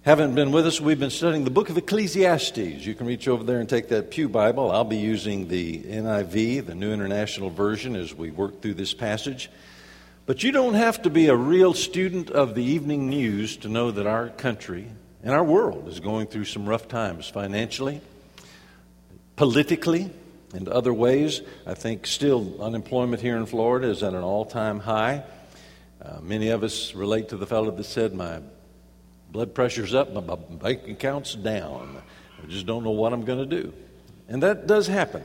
Haven't been with us, we've been studying the book of Ecclesiastes. You can reach over there and take that pew Bible. I'll be using the NIV, the New International Version, as we work through this passage. But you don't have to be a real student of the evening news to know that our country and our world is going through some rough times financially, politically, and other ways. I think still unemployment here in Florida is at an all-time high. Many of us relate to the fellow that said, my blood pressure's up, my bank account's down. I just don't know what I'm going to do. And that does happen.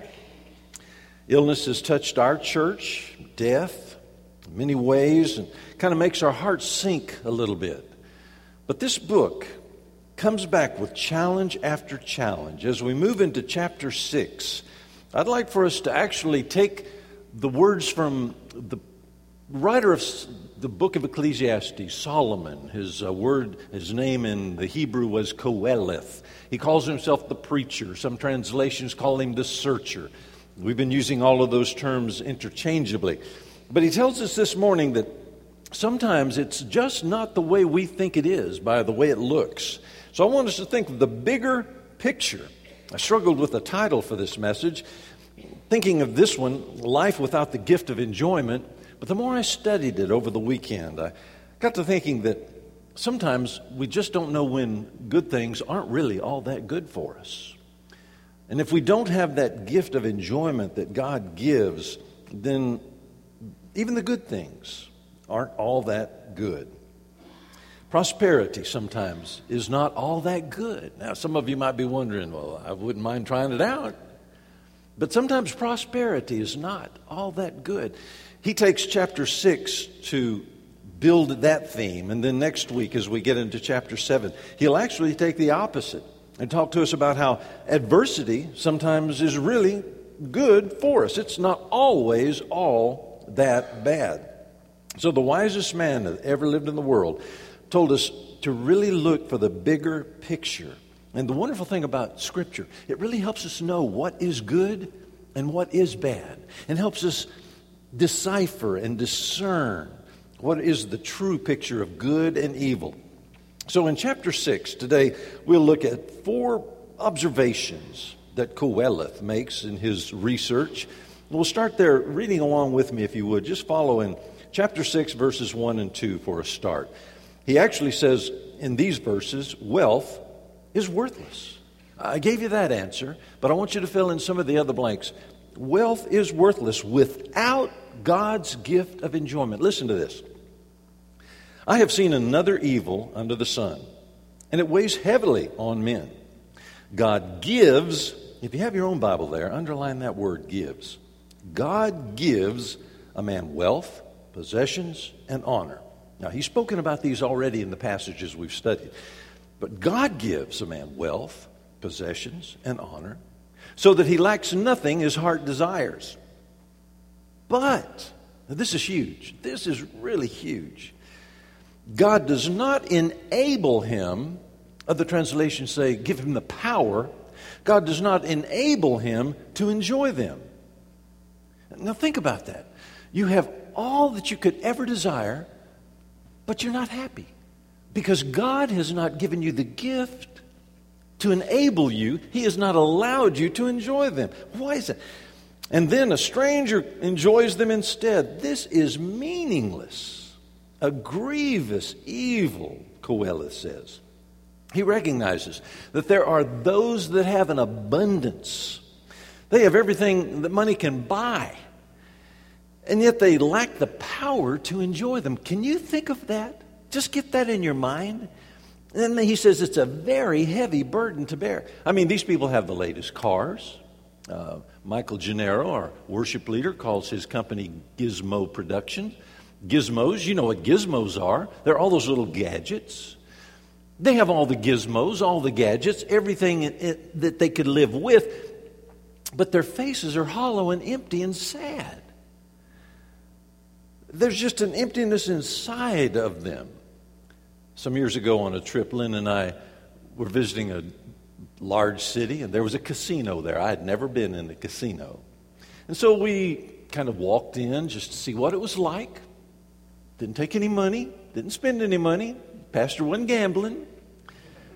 Illness has touched our church, death, in many ways, and kind of makes our hearts sink a little bit. But this book comes back with challenge after challenge. As we move into chapter 6, I'd like for us to actually take the words from the writer of the book of Ecclesiastes, Solomon. His name in the Hebrew was Qoheleth. He calls himself the preacher. Some translations call him the searcher. We've been using all of those terms interchangeably. But he tells us this morning that sometimes it's just not the way we think it is by the way it looks. So I want us to think of the bigger picture. I struggled with the title for this message, thinking of this one, Life Without the Gift of Enjoyment. But the more I studied it over the weekend, I got to thinking that sometimes we just don't know when good things aren't really all that good for us. And if we don't have that gift of enjoyment that God gives, then even the good things aren't all that good. Prosperity sometimes is not all that good. Now, some of you might be wondering, well, I wouldn't mind trying it out. But sometimes prosperity is not all that good. He takes chapter 6 to build that theme. And then next week, as we get into chapter 7, he'll actually take the opposite and talk to us about how adversity sometimes is really good for us. It's not always all that bad. So the wisest man that ever lived in the world told us to really look for the bigger picture. And the wonderful thing about Scripture, it really helps us know what is good and what is bad, and helps us decipher and discern what is the true picture of good and evil. So in chapter 6 today, we'll look at 4 observations that Qoheleth makes in his research. We'll start there, reading along with me if you would. Just follow in chapter 6, verses 1 and 2 for a start. He actually says in these verses, wealth is worthless. I gave you that answer, but I want you to fill in some of the other blanks. Wealth is worthless without God's gift of enjoyment. Listen to this. I have seen another evil under the sun, and it weighs heavily on men. God gives, if you have your own Bible there, underline that word, gives. God gives a man wealth, possessions, and honor. Now, he's spoken about these already in the passages we've studied. But God gives a man wealth, possessions, and honor, so that he lacks nothing his heart desires. But, now this is huge. This is really huge. God does not enable him, other translations say give him the power. God does not enable him to enjoy them. Now think about that. You have all that you could ever desire, but you're not happy. Because God has not given you the gift to enable you. He has not allowed you to enjoy them. Why is that? And then a stranger enjoys them instead. This is meaningless. A grievous evil, Qoheleth says. He recognizes that there are those that have an abundance. They have everything that money can buy. And yet they lack the power to enjoy them. Can you think of that? Just get that in your mind. And then he says it's a very heavy burden to bear. I mean, these people have the latest cars. Michael Gennaro, our worship leader, calls his company Gizmo Production. Gizmos, you know what gizmos are. They're all those little gadgets. They have all the gizmos, all the gadgets, everything that they could live with. But their faces are hollow and empty and sad. There's just an emptiness inside of them. Some years ago on a trip, Lynn and I were visiting a large city, and there was a casino there. I had never been in a casino. And so we kind of walked in just to see what it was like. Didn't take any money, didn't spend any money. Pastor wasn't gambling.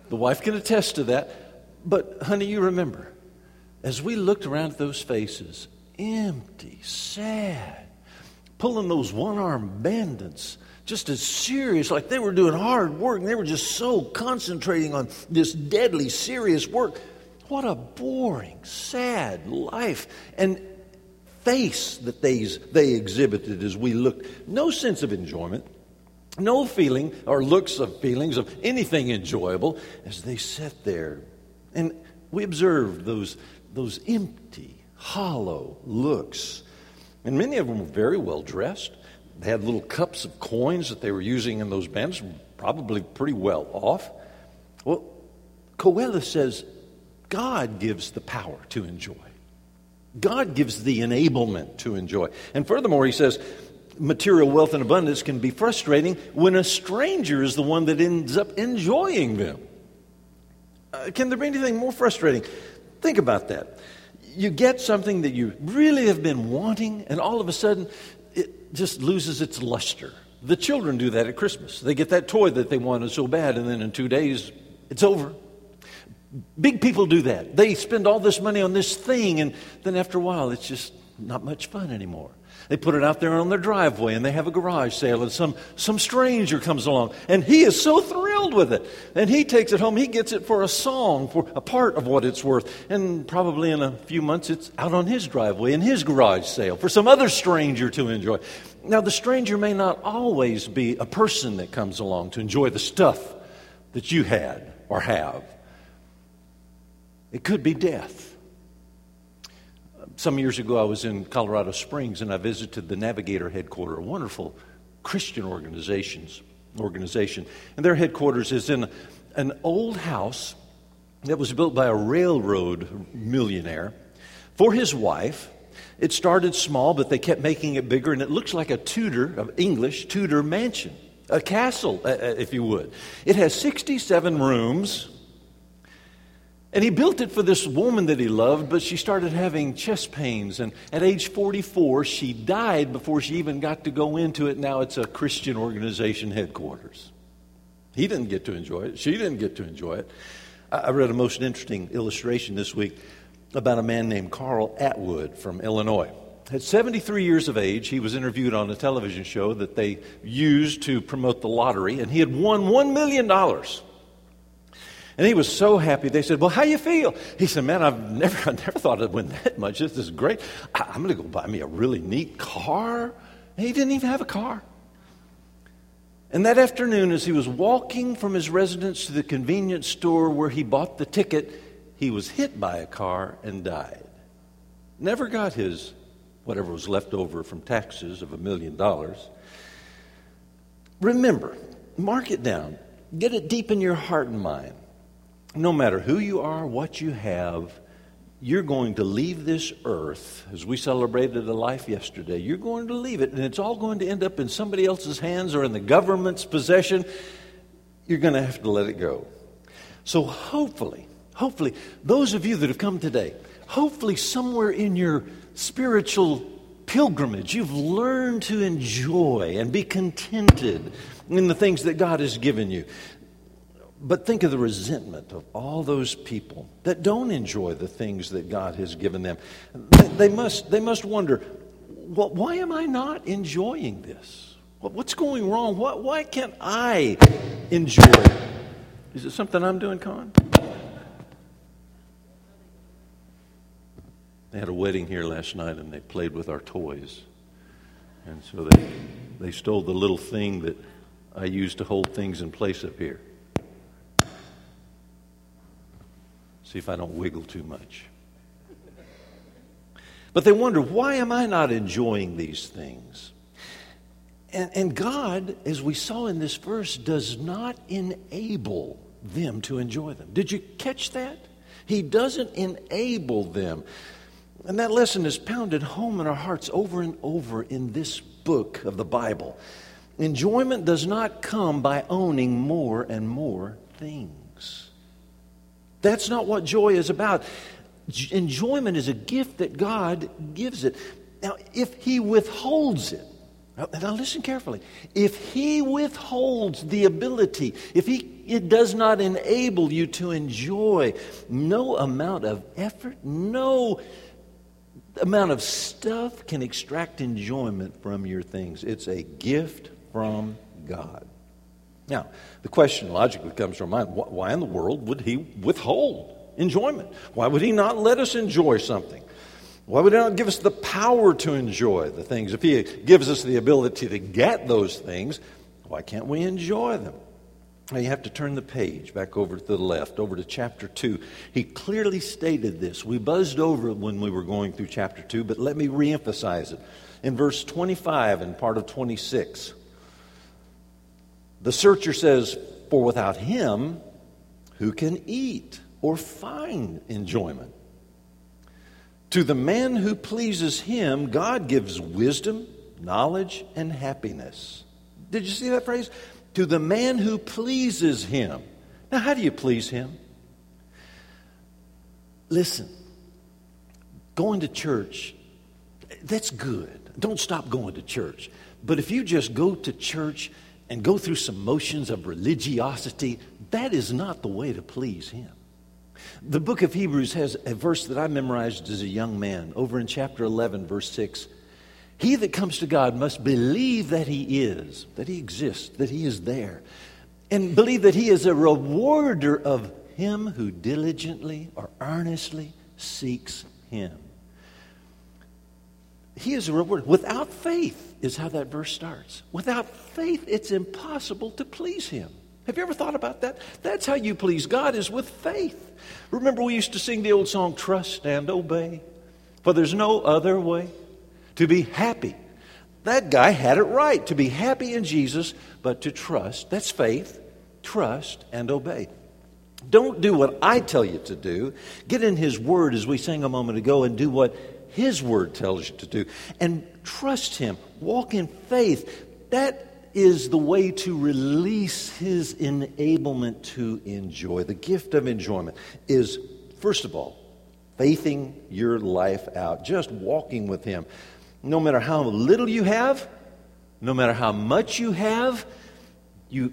The wife can attest to that. But, honey, you remember, as we looked around at those faces, empty, sad, pulling those one-armed bandits, just as serious, like they were doing hard work, and they were just so concentrating on this deadly, serious work. What a boring, sad life and face that they exhibited as we looked. No sense of enjoyment, no feeling or looks of feelings of anything enjoyable as they sat there. And we observed those empty, hollow looks. And many of them were very well dressed. They had little cups of coins that they were using in those bands, probably pretty well off. Well, Coelho says God gives the power to enjoy. God gives the enablement to enjoy. And furthermore, he says, material wealth and abundance can be frustrating when a stranger is the one that ends up enjoying them. Can there be anything more frustrating? Think about that. You get something that you really have been wanting, and all of a sudden, it just loses its luster. The children do that at Christmas. They get that toy that they wanted so bad, and then in 2 days, it's over. Big people do that. They spend all this money on this thing, and then after a while, it's just not much fun anymore. They put it out there on their driveway, and they have a garage sale, and some stranger comes along, and he is so thrilled with it. And he takes it home. He gets it for a song, for a part of what it's worth. And probably in a few months, it's out on his driveway in his garage sale for some other stranger to enjoy. Now, the stranger may not always be a person that comes along to enjoy the stuff that you had or have. It could be death. Some years ago, I was in Colorado Springs, and I visited the Navigator headquarters, a wonderful Christian organization. And their headquarters is in an old house that was built by a railroad millionaire for his wife. It started small, but they kept making it bigger, and it looks like a Tudor mansion, a castle, if you would. It has 67 rooms. And he built it for this woman that he loved, but she started having chest pains. And at age 44, she died before she even got to go into it. Now it's a Christian organization headquarters. He didn't get to enjoy it. She didn't get to enjoy it. I read a most interesting illustration this week about a man named Carl Atwood from Illinois. At 73 years of age, he was interviewed on a television show that they used to promote the lottery, and he had won $1 million. And he was so happy. They said, well, how you feel? He said, man, I never thought I'd win that much. This is great. I'm going to go buy me a really neat car. And he didn't even have a car. And that afternoon, as he was walking from his residence to the convenience store where he bought the ticket, he was hit by a car and died. Never got his, whatever was left over from taxes of $1 million. Remember, mark it down. Get it deep in your heart and mind. No matter who you are, what you have, you're going to leave this earth. As we celebrated a life yesterday, you're going to leave it, and it's all going to end up in somebody else's hands or in the government's possession. You're going to have to let it go. So hopefully, those of you that have come today, hopefully somewhere in your spiritual pilgrimage, you've learned to enjoy and be contented in the things that God has given you. But think of the resentment of all those people that don't enjoy the things that God has given them. They must wonder, well, why am I not enjoying this? What's going wrong? Why can't I enjoy it? Is it something I'm doing, Con? They had a wedding here last night, and they played with our toys. And so they stole the little thing that I use to hold things in place up here. See if I don't wiggle too much. But they wonder, why am I not enjoying these things? And God, as we saw in this verse, does not enable them to enjoy them. Did you catch that? He doesn't enable them. And that lesson is pounded home in our hearts over and over in this book of the Bible. Enjoyment does not come by owning more and more things. That's not what joy is about. Enjoyment is a gift that God gives it. Now, if He withholds it, now listen carefully. If He withholds the ability, if It does not enable you to enjoy. No amount of effort, no amount of stuff can extract enjoyment from your things. It's a gift from God. Now, the question logically comes to our mind, why in the world would he withhold enjoyment? Why would he not let us enjoy something? Why would he not give us the power to enjoy the things? If he gives us the ability to get those things, why can't we enjoy them? Now you have to turn the page back over to the left, over to chapter 2. He clearly stated this. We buzzed over it when we were going through chapter 2, but let me reemphasize it. In verse 25 and part of 26, the searcher says, "For without him, who can eat or find enjoyment? To the man who pleases him, God gives wisdom, knowledge, and happiness." Did you see that phrase? To the man who pleases him. Now, how do you please him? Listen, going to church, that's good. Don't stop going to church. But if you just go to church and go through some motions of religiosity, that is not the way to please him. The book of Hebrews has a verse that I memorized as a young man, over in chapter 11, verse 6. He that comes to God must believe that he is, that he exists, that he is there, and believe that he is a rewarder of him who diligently or earnestly seeks him. He is a rewarder. Without faith is how that verse starts. Without faith, it's impossible to please him. Have you ever thought about that? That's how you please God, is with faith. Remember we used to sing the old song, "Trust and Obey, for there's no other way to be happy." That guy had it right, to be happy in Jesus, but to trust. That's faith. Trust and obey. Don't do what I tell you to do. Get in his word, as we sang a moment ago, and do what his word tells you to do. And trust him. Walk in faith. That is the way to release his enablement to enjoy. The gift of enjoyment is, first of all, faithing your life out, just walking with him. No matter how little you have, no matter how much you have, you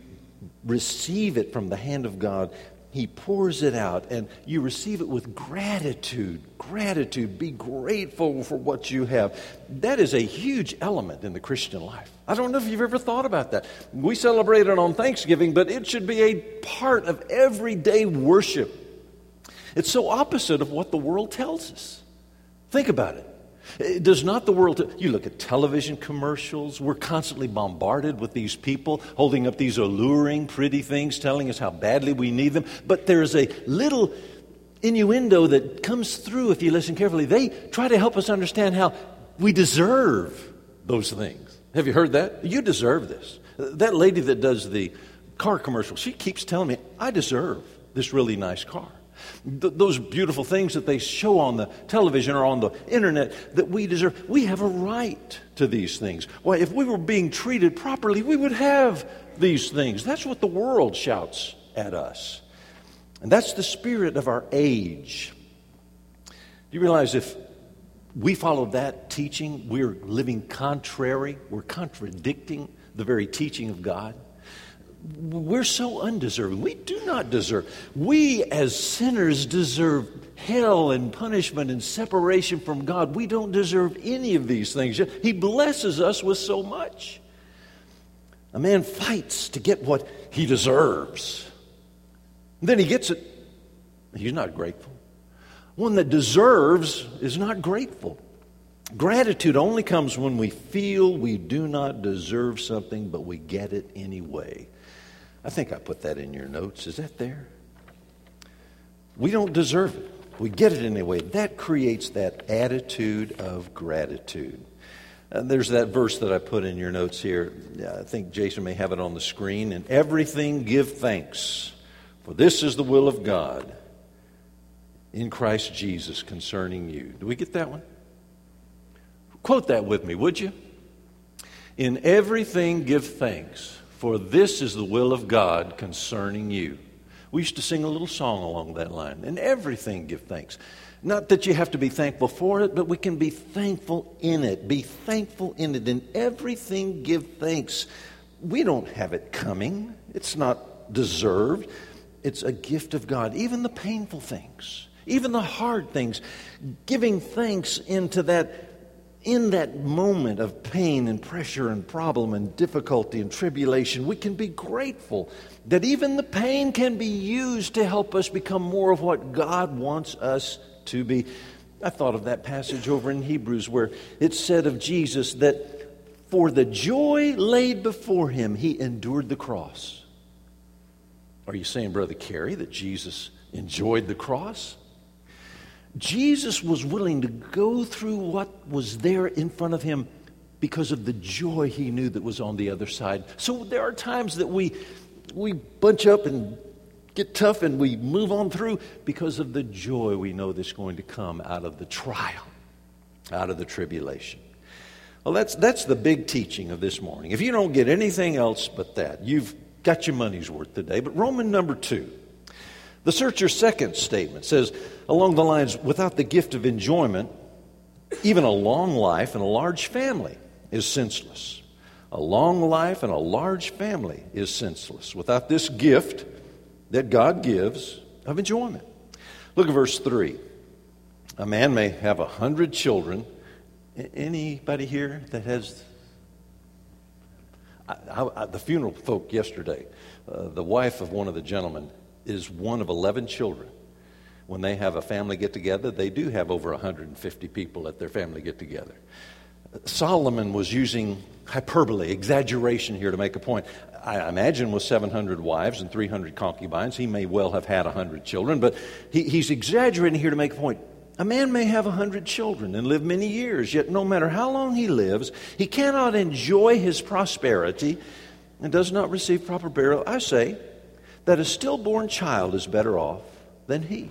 receive it from the hand of God. He pours it out, and you receive it with gratitude. Gratitude. Be grateful for what you have. That is a huge element in the Christian life. I don't know if you've ever thought about that. We celebrate it on Thanksgiving, but it should be a part of everyday worship. It's so opposite of what the world tells us. Think about it. Does not the world, you look at television commercials, we're constantly bombarded with these people holding up these alluring, pretty things, telling us how badly we need them. But there's a little innuendo that comes through if you listen carefully. They try to help us understand how we deserve those things. Have you heard that? You deserve this. That lady that does the car commercial, she keeps telling me, I deserve this really nice car. Those beautiful things that they show on the television or on the internet that we deserve. We have a right to these things. Why, if we were being treated properly, we would have these things. That's what the world shouts at us. And that's the spirit of our age. Do you realize if we followed that teaching, we're living contrary, we're contradicting the very teaching of God? We're so undeserving. We do not deserve. We as sinners deserve hell and punishment and separation from God. We don't deserve any of these things. He blesses us with so much. A man fights to get what he deserves. And then he gets it. He's not grateful. One that deserves is not grateful. Gratitude only comes when we feel we do not deserve something, but we get it anyway. I think I put that in your notes. Is that there? We don't deserve it. We get it anyway. That creates that attitude of gratitude. There's that verse that I put in your notes here. I think Jason may have it on the screen. In everything give thanks, for this is the will of God in Christ Jesus concerning you. Do we get that one? Quote that with me, would you? In everything give thanks, for this is the will of God concerning you. We used to sing a little song along that line. In everything give thanks. Not that you have to be thankful for it, but we can be thankful in it. Be thankful in it. In everything give thanks. We don't have it coming. It's not deserved. It's a gift of God. Even the painful things, even the hard things, giving thanks in that moment of pain and pressure and problem and difficulty and tribulation, we can be grateful that even the pain can be used to help us become more of what God wants us to be. I thought of that passage over in Hebrews where it said of Jesus that for the joy laid before him, he endured the cross. Are you saying, Brother Carey, that Jesus enjoyed the cross? Jesus was willing to go through what was there in front of him because of the joy he knew that was on the other side. So there are times that we bunch up and get tough and we move on through because of the joy we know that's going to come out of the trial, out of the tribulation. Well, that's the big teaching of this morning. If you don't get anything else but that, you've got your money's worth today. But Roman number 2, the searcher's second statement says along the lines, without the gift of enjoyment, even a long life and a large family is senseless. A long life and a large family is senseless without this gift that God gives of enjoyment. Look at verse 3. A man may have 100 children. Anybody here that has... the funeral folk yesterday, the wife of one of the gentlemen is one of 11 children. When they have a family get-together, they do have over 150 people at their family get-together. Solomon was using hyperbole, exaggeration here to make a point. I imagine with 700 wives and 300 concubines, he may well have had 100 children, but he's exaggerating here to make a point. A man may have 100 children and live many years, yet no matter how long he lives, he cannot enjoy his prosperity and does not receive proper burial. I say that a stillborn child is better off than he.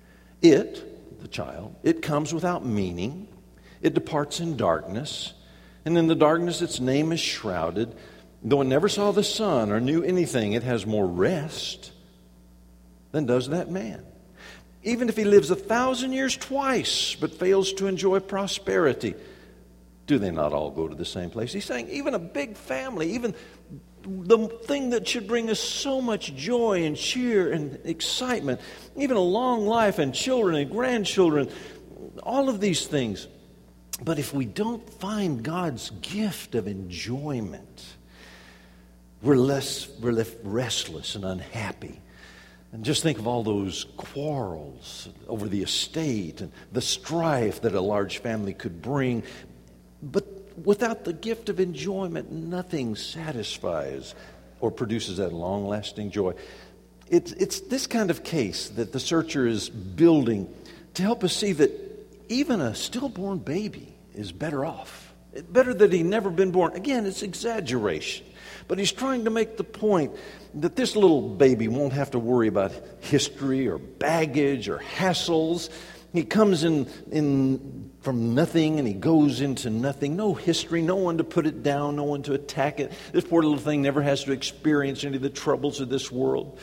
The child, it comes without meaning. It departs in darkness, and in the darkness its name is shrouded. Though it never saw the sun or knew anything, it has more rest than does that man. Even if he lives 1,000 years twice, but fails to enjoy prosperity, do they not all go to the same place? He's saying even a big family, even the thing that should bring us so much joy and cheer and excitement, even a long life and children and grandchildren, all of these things. But if we don't find God's gift of enjoyment, we're left restless and unhappy. And just think of all those quarrels over the estate and the strife that a large family could bring. But without the gift of enjoyment, nothing satisfies or produces that long-lasting joy. It's this kind of case that the searcher is building to help us see that even a stillborn baby is better off. Better that he never been born. Again, it's exaggeration. But he's trying to make the point that this little baby won't have to worry about history or baggage or hassles. He comes in from nothing and he goes into nothing. No history, no one to put it down, no one to attack it. This poor little thing never has to experience any of the troubles of this world.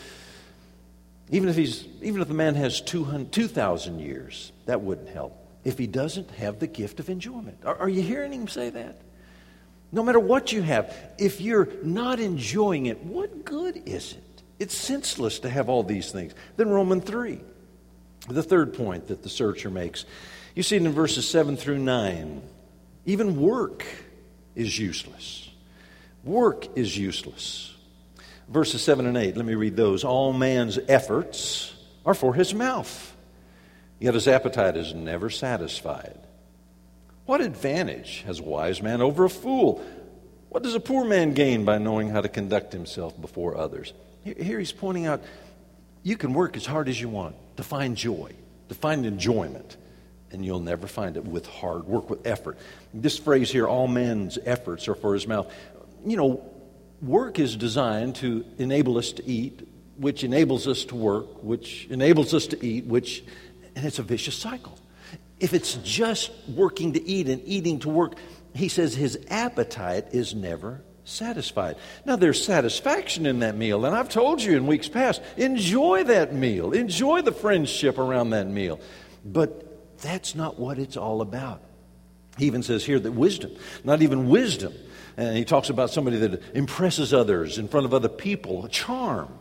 Even if the man has 2,000 years, that wouldn't help if he doesn't have the gift of enjoyment. Are you hearing him say that? No matter what you have, if you're not enjoying it, what good is it? It's senseless to have all these things. Then Romans 3, the third point that the searcher makes. You see it in verses 7 through 9. Even work is useless. Work is useless. Verses 7 and 8, let me read those. All man's efforts are for his mouth, yet his appetite is never satisfied. What advantage has a wise man over a fool? What does a poor man gain by knowing how to conduct himself before others? Here he's pointing out, you can work as hard as you want to find joy, to find enjoyment, and you'll never find it with hard work, with effort. This phrase here, all man's efforts are for his mouth. You know, work is designed to enable us to eat, which enables us to work, which enables us to eat, and it's a vicious cycle. If it's just working to eat and eating to work, he says his appetite is never satisfied. Now, there's satisfaction in that meal, and I've told you in weeks past, enjoy that meal. Enjoy the friendship around that meal. But that's not what it's all about. He even says here that wisdom, not even wisdom, and he talks about somebody that impresses others in front of other people, a charm.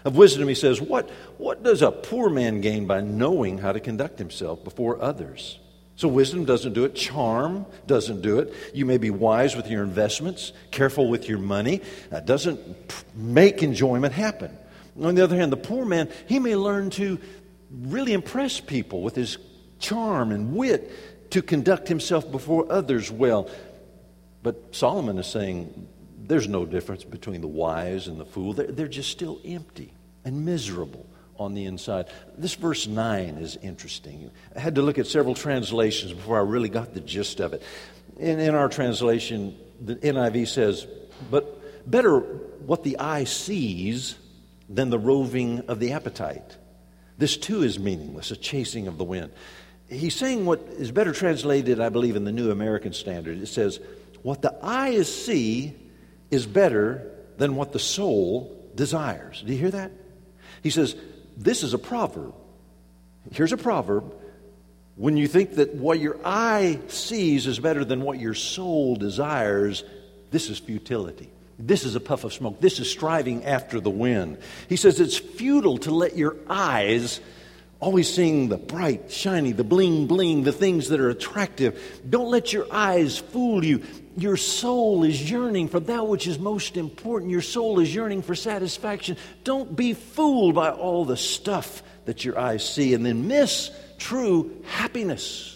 Of wisdom, he says, what does a poor man gain by knowing how to conduct himself before others? So wisdom doesn't do it. Charm doesn't do it. You may be wise with your investments, careful with your money. That doesn't make enjoyment happen. On the other hand, the poor man, he may learn to really impress people with his charm and wit to conduct himself before others well. But Solomon is saying there's no difference between the wise and the fool. They're just still empty and miserable on the inside. This verse 9 is interesting. I had to look at several translations before I really got the gist of it. In our translation, the NIV says, but better what the eye sees than the roving of the appetite. This too is meaningless, a chasing of the wind. He's saying what is better translated, I believe, in the New American Standard. It says, what the eyes see is better than what the soul desires. Do you hear that? He says, this is a proverb. Here's a proverb. When you think that what your eye sees is better than what your soul desires, this is futility. This is a puff of smoke. This is striving after the wind. He says it's futile to let your eyes always seeing the bright, shiny, the bling, bling, the things that are attractive. Don't let your eyes fool you. Your soul is yearning for that which is most important. Your soul is yearning for satisfaction. Don't be fooled by all the stuff that your eyes see and then miss true happiness.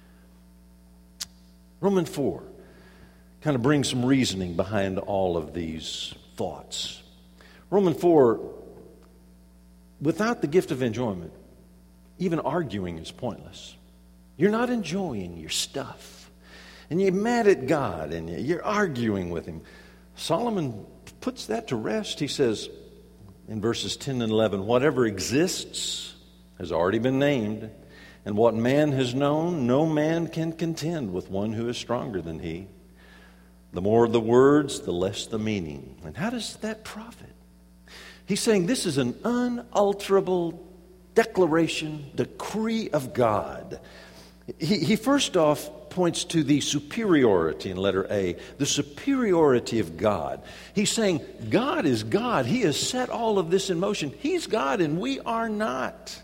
Romans 4 kind of brings some reasoning behind all of these thoughts. Romans 4, without the gift of enjoyment, even arguing is pointless. You're not enjoying your stuff. And you're mad at God and you're arguing with Him. Solomon puts that to rest. He says in verses 10 and 11, whatever exists has already been named, and what man has known, no man can contend with one who is stronger than he. The more the words, the less the meaning. And how does that profit? He's saying this is an unalterable declaration, decree of God. He first off points to the superiority in letter A, the superiority of God. He's saying God is God. He has set all of this in motion. He's God and we are not.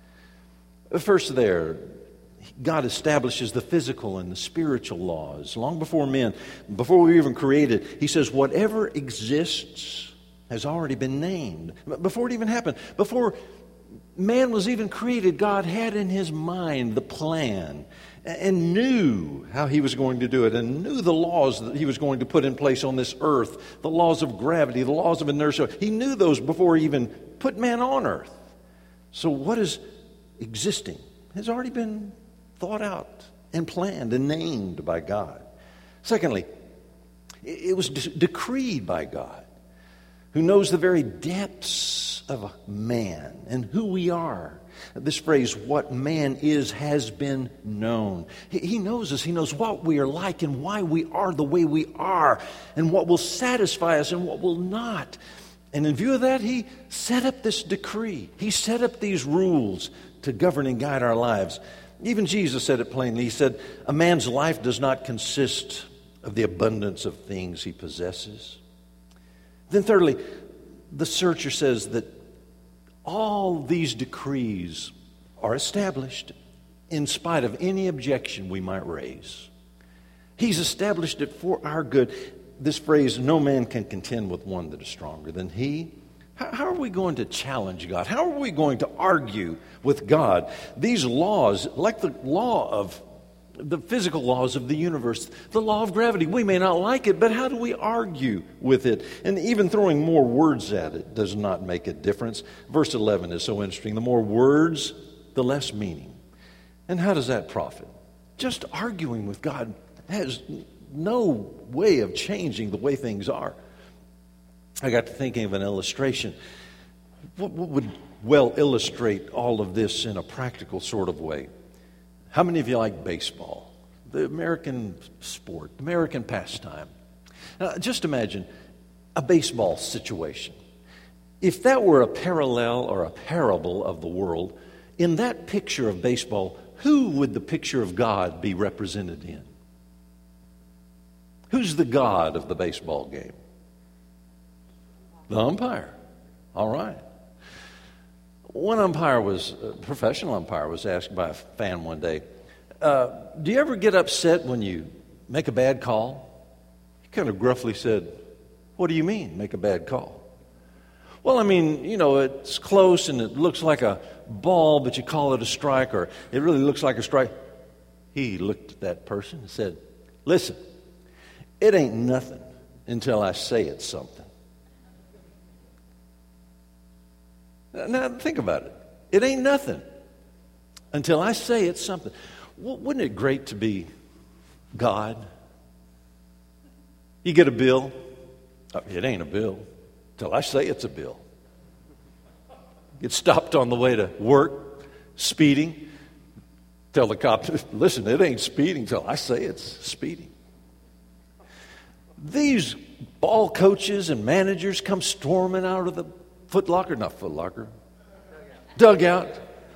First there, God establishes the physical and the spiritual laws. Long before men, before we were even created, He says whatever exists has already been named. Before it even happened, before man was even created, God had in His mind the plan and knew how He was going to do it and knew the laws that He was going to put in place on this earth, the laws of gravity, the laws of inertia. He knew those before He even put man on earth. So what is existing has already been thought out and planned and named by God. Secondly, it was decreed by God, who knows the very depths of man and who we are. This phrase, what man is, has been known. He knows us. He knows what we are like and why we are the way we are and what will satisfy us and what will not. And in view of that, He set up this decree. He set up these rules to govern and guide our lives. Even Jesus said it plainly. He said, a man's life does not consist of the abundance of things he possesses. Then thirdly, the searcher says that all these decrees are established in spite of any objection we might raise. He's established it for our good. This phrase, no man can contend with one that is stronger than he. How are we going to challenge God? How are we going to argue with God? These laws, like the law of the physical laws of the universe, the law of gravity, we may not like it, but how do we argue with it? And even throwing more words at it does not make a difference. Verse 11 is so interesting. The more words, the less meaning. And how does that profit? Just arguing with God has no way of changing the way things are. I got to thinking of an illustration. What would well illustrate all of this in a practical sort of way? How many of you like baseball? The American sport, American pastime. Now, just imagine a baseball situation. If that were a parallel or a parable of the world, in that picture of baseball, who would the picture of God be represented in? Who's the God of the baseball game? The umpire. All right. One professional umpire was asked by a fan one day, do you ever get upset when you make a bad call? He kind of gruffly said, what do you mean, make a bad call? Well, I mean, it's close and it looks like a ball, but you call it a strike, or it really looks like a strike. He looked at that person and said, listen, it ain't nothing until I say it's something. Now, think about it. It ain't nothing until I say it's something. Wouldn't it great to be God? You get a bill. It ain't a bill until I say it's a bill. Get stopped on the way to work, speeding. Tell the cop, listen, it ain't speeding until I say it's speeding. These ball coaches and managers come storming out of the dugout,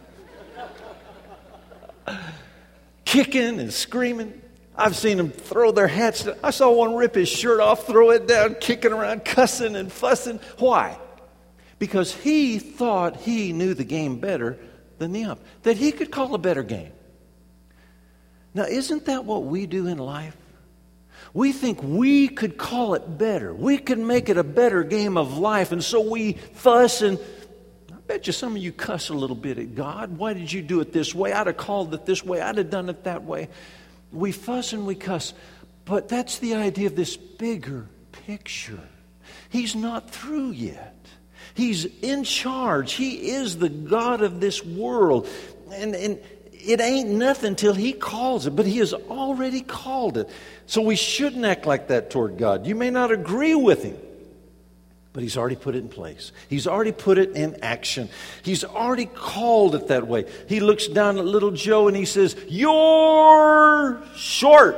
kicking and screaming. I've seen them throw their hats down. I saw one rip his shirt off, throw it down, kicking around, cussing and fussing. Why? Because he thought he knew the game better than the ump, that he could call a better game. Now, isn't that what we do in life? We think we could call it better. We could make it a better game of life. And so we fuss, and I bet you some of you cuss a little bit at God. Why did you do it this way? I'd have called it this way. I'd have done it that way. We fuss and we cuss. But that's the idea of this bigger picture. He's not through yet. He's in charge. He is the God of this world. And it ain't nothing till He calls it, but He has already called it. So we shouldn't act like that toward God. You may not agree with Him, but He's already put it in place. He's already put it in action. He's already called it that way. He looks down at little Joe and He says, "You're short."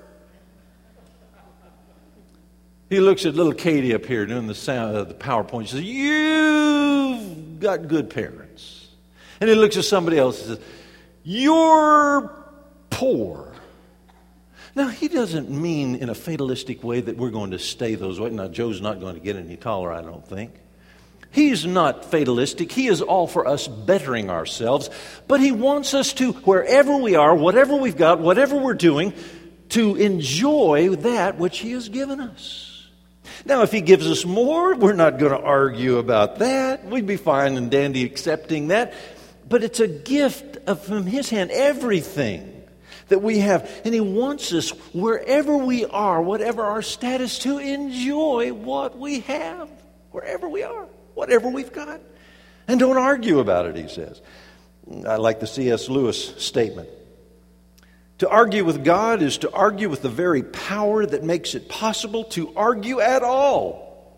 He looks at little Katie up here doing the sound of the PowerPoint. He says, "You've got good parents." And he looks at somebody else and says, "You're poor." Now, he doesn't mean in a fatalistic way that we're going to stay those way. Now, Joe's not going to get any taller, I don't think. He's not fatalistic. He is all for us bettering ourselves. But He wants us to, wherever we are, whatever we've got, whatever we're doing, to enjoy that which He has given us. Now, if He gives us more, we're not going to argue about that. We'd be fine and dandy accepting that. But it's a gift from His hand, everything that we have. And He wants us, wherever we are, whatever our status, to enjoy what we have, wherever we are, whatever we've got. And don't argue about it, he says. I like the C.S. Lewis statement. To argue with God is to argue with the very power that makes it possible to argue at all.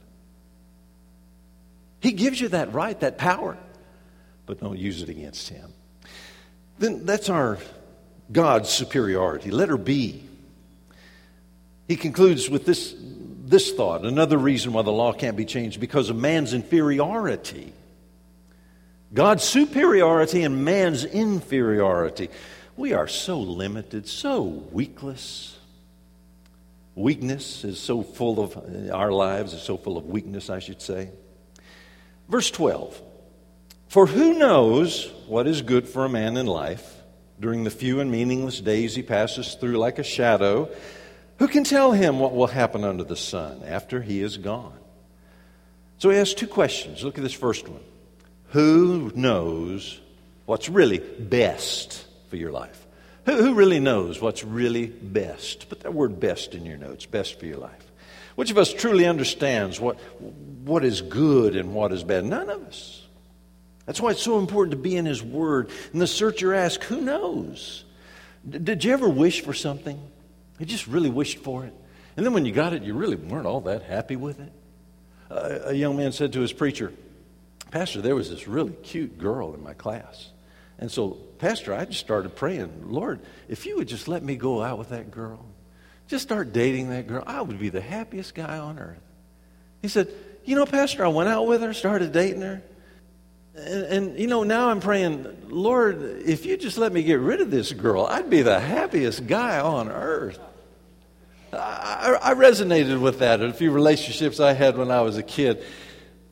He gives you that right, that power, but don't use it against Him. Then that's our God's superiority. Letter B. He concludes with this thought. Another reason why the law can't be changed, because of man's inferiority. God's superiority and man's inferiority. We are so limited, so weakless. Weakness is so full of, our lives is so full of weakness, I should say. Verse 12. For who knows what is good for a man in life during the few and meaningless days he passes through like a shadow? Who can tell him what will happen under the sun after he is gone? So he asks two questions. Look at this first one. Who knows what's really best for your life? Who really knows what's really best? Put that word best in your notes, best for your life. Which of us truly understands what is good and what is bad? None of us. That's why it's so important to be in His Word. And the searcher asks, who knows? Did you ever wish for something? You just really wished for it. And then when you got it, you really weren't all that happy with it. A young man said to his preacher, "Pastor, there was this really cute girl in my class. And so, Pastor, I just started praying, Lord, if you would just let me go out with that girl, just start dating that girl, I would be the happiest guy on earth." He said, Pastor, I went out with her, started dating her. And now I'm praying, Lord, if you just let me get rid of this girl, I'd be the happiest guy on earth. I resonated with that in a few relationships I had when I was a kid.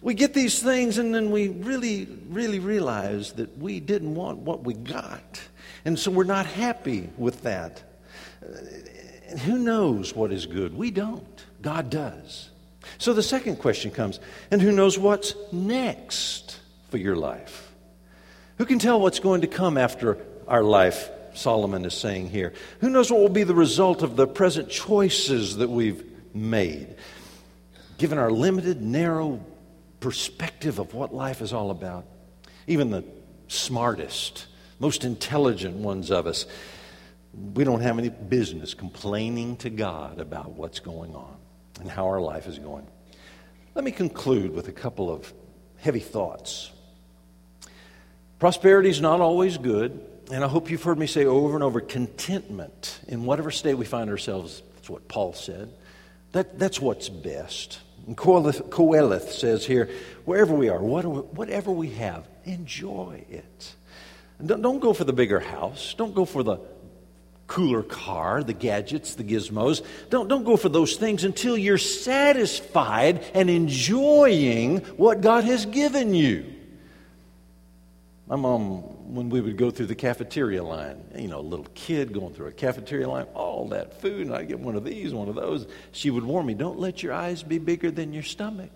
We get these things and then we really, really realize that we didn't want what we got. And so we're not happy with that. And who knows what is good? We don't. God does. So the second question comes, and who knows what's next for your life? Who can tell what's going to come after our life, Solomon is saying here? Who knows what will be the result of the present choices that we've made? Given our limited, narrow perspective of what life is all about, even the smartest, most intelligent ones of us, we don't have any business complaining to God about what's going on and how our life is going. Let me conclude with a couple of heavy thoughts. Prosperity is not always good, and I hope you've heard me say over and over, contentment in whatever state we find ourselves. That's what Paul said. That's what's best. And Qoheleth says here, wherever we are, whatever we have, enjoy it. And don't go for the bigger house. Don't go for the cooler car, the gadgets, the gizmos. Don't go for those things until you're satisfied and enjoying what God has given you. My mom, when we would go through the cafeteria line, a little kid going through a cafeteria line, all that food, and I'd get one of these, one of those. She would warn me, don't let your eyes be bigger than your stomach.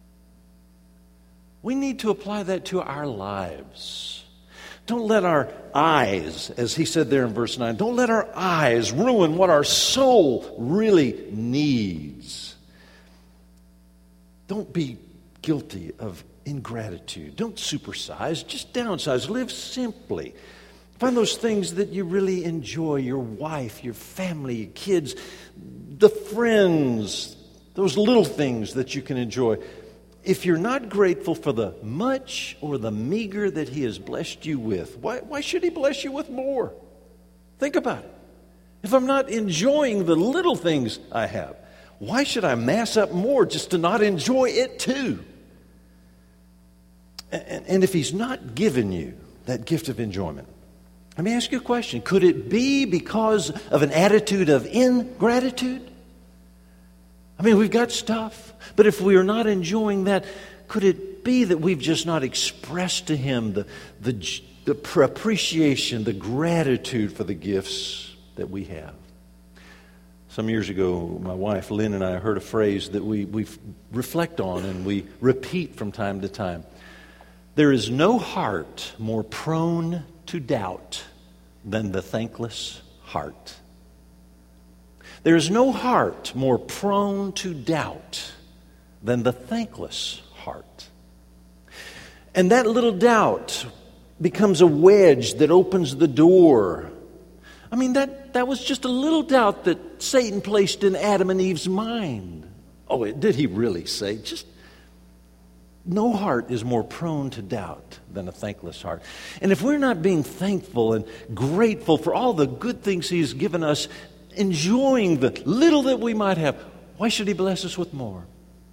We need to apply that to our lives. Don't let our eyes, as he said there in verse 9, don't let our eyes ruin what our soul really needs. Don't be guilty of ingratitude. Don't supersize, just downsize. Live simply. Find those things that you really enjoy, your wife, your family, your kids, the friends, those little things that you can enjoy. If you're not grateful for the much or the meager that he has blessed you with, why should he bless you with more? Think about it. If I'm not enjoying the little things I have, why should I mass up more just to not enjoy it too? And if he's not given you that gift of enjoyment, let me ask you a question. Could it be because of an attitude of ingratitude? I mean, we've got stuff, but if we are not enjoying that, could it be that we've just not expressed to him the appreciation, the gratitude for the gifts that we have? Some years ago, my wife Lynn and I heard a phrase that we reflect on and we repeat from time to time. There is no heart more prone to doubt than the thankless heart. There is no heart more prone to doubt than the thankless heart. And that little doubt becomes a wedge that opens the door. I mean, that was just a little doubt that Satan placed in Adam and Eve's mind. Oh, did he really say? No heart is more prone to doubt than a thankless heart. And if we're not being thankful and grateful for all the good things he's given us, enjoying the little that we might have, why should he bless us with more?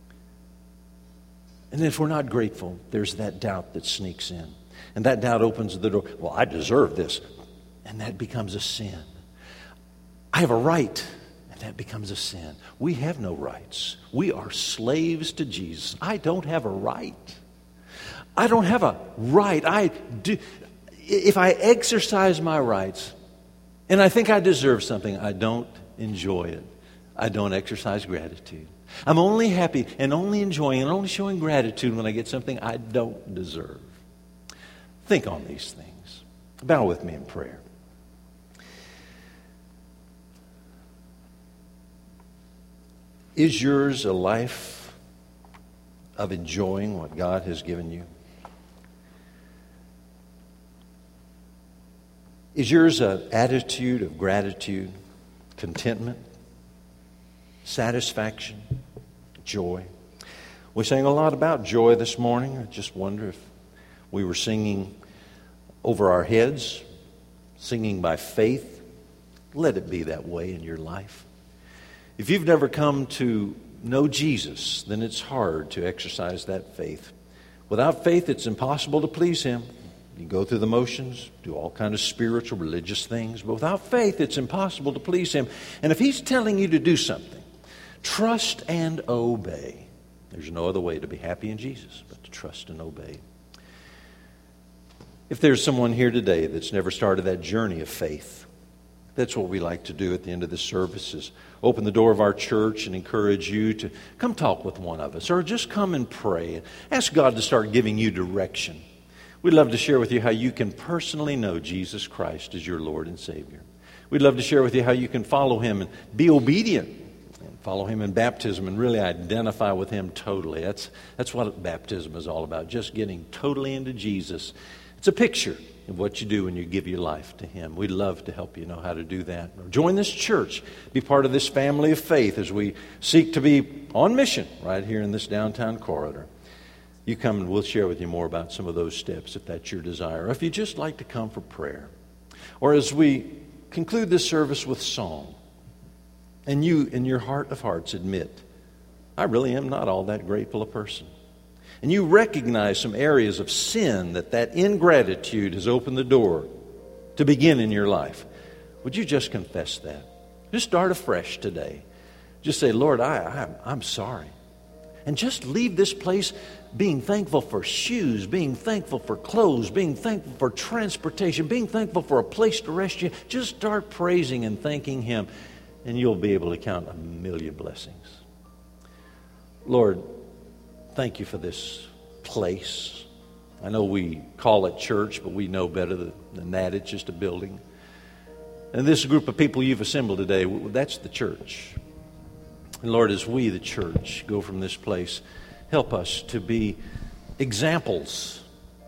And if we're not grateful, there's that doubt that sneaks in. And that doubt opens the door. Well, I deserve this. And that becomes a sin. I have a right. And that becomes a sin. We have no rights. We are slaves to Jesus. I don't have a right. I don't have a right. If I exercise my rights and I think I deserve something, I don't enjoy it. I don't exercise gratitude. I'm only happy and only enjoying and only showing gratitude when I get something I don't deserve. Think on these things. Bow with me in prayer. Is yours a life of enjoying what God has given you? Is yours an attitude of gratitude, contentment, satisfaction, joy? We sang a lot about joy this morning. I just wonder if we were singing over our heads, singing by faith. Let it be that way in your life. If you've never come to know Jesus, then it's hard to exercise that faith. Without faith, it's impossible to please him. You go through the motions, do all kinds of spiritual, religious things, but without faith, it's impossible to please him. And if he's telling you to do something, trust and obey. There's no other way to be happy in Jesus but to trust and obey. If there's someone here today that's never started that journey of faith, that's what we like to do at the end of the service, is open the door of our church and encourage you to come talk with one of us, or just come and pray and ask God to start giving you direction. We'd love to share with you how you can personally know Jesus Christ as your Lord and Savior. We'd love to share with you how you can follow Him and be obedient and follow Him in baptism and really identify with Him totally. That's what baptism is all about, just getting totally into Jesus. It's a picture of what you do when you give your life to Him. We'd love to help you know how to do that. Or join this church. Be part of this family of faith as we seek to be on mission right here in this downtown corridor. You come and we'll share with you more about some of those steps if that's your desire. Or if you'd just like to come for prayer. Or as we conclude this service with song, and you in your heart of hearts admit, I really am not all that grateful a person. And you recognize some areas of sin that ingratitude has opened the door to begin in your life. Would you just confess that? Just start afresh today. Just say, Lord, I'm sorry. And just leave this place being thankful for shoes, being thankful for clothes, being thankful for transportation, being thankful for a place to rest you. Just start praising and thanking Him, and you'll be able to count a million blessings. Lord, thank you for this place. I know we call it church, but we know better than that. It's just a building. And this group of people you've assembled today, that's the church. And Lord, as we, the church, go from this place, help us to be examples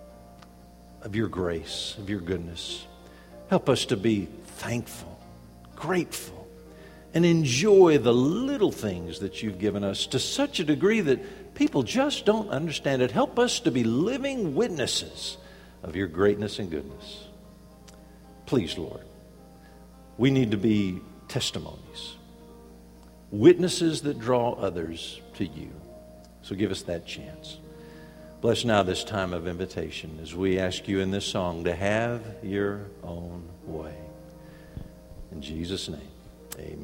of your grace, of your goodness. Help us to be thankful, grateful, and enjoy the little things that you've given us to such a degree that people just don't understand it. Help us to be living witnesses of your greatness and goodness. Please, Lord, we need to be testimonies, witnesses that draw others to you. So give us that chance. Bless now this time of invitation as we ask you in this song to have your own way. In Jesus' name, amen.